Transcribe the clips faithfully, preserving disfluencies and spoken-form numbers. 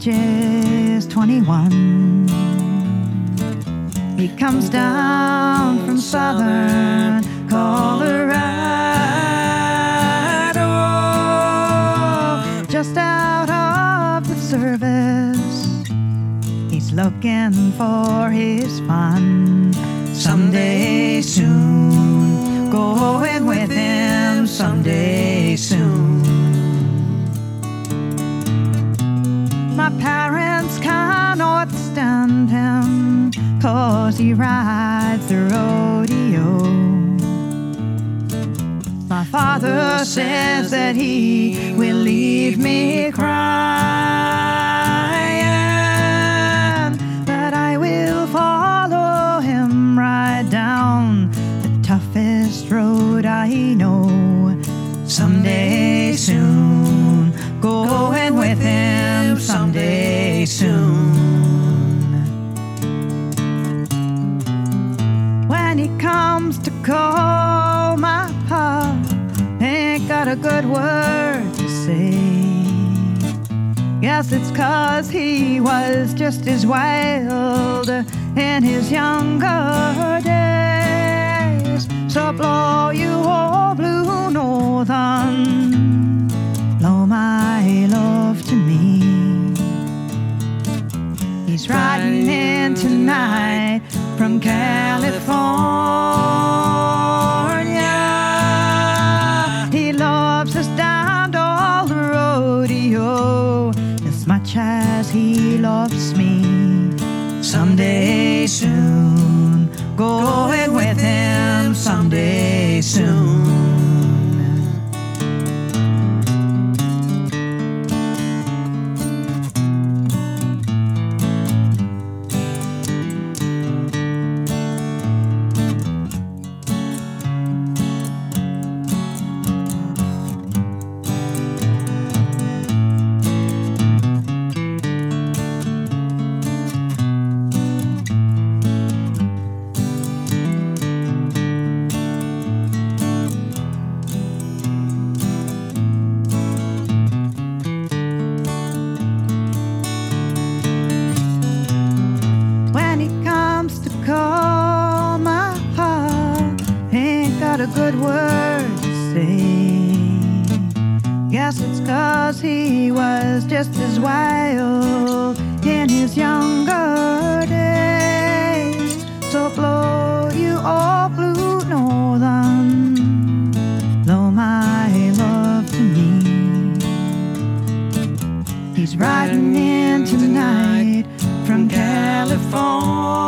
age is twenty-one. He comes down from southern Colorado, just out of the service. He's looking for his fun someday soon, going with him someday soon. My parents cannot stand him, 'cause he rides the rodeo. My father says that he will leave me crying, but I will follow him right down the toughest road I know. Someday soon, going with him someday soon. When he comes to call, my pa ain't got a good word to say. Guess it's 'cause he was just as wild in his younger days. So blow you old blue northern, blow my love to me. He's riding in tonight from California. He loves us down all the rodeo as much as he loves me. Someday soon, going with him someday soon. Call, my heart ain't got a good word to say. Guess it's 'cause he was just as wild in his younger days. So blow you all blue northern, blow my love to me. He's riding in tonight from California.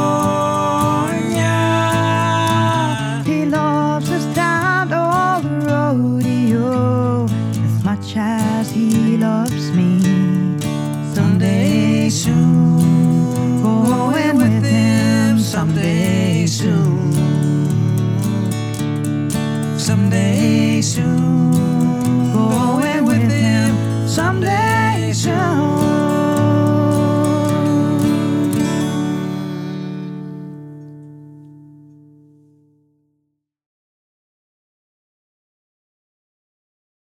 He loves us down all the rodeo as much as he loves me. Someday soon, going with him someday soon. Someday soon.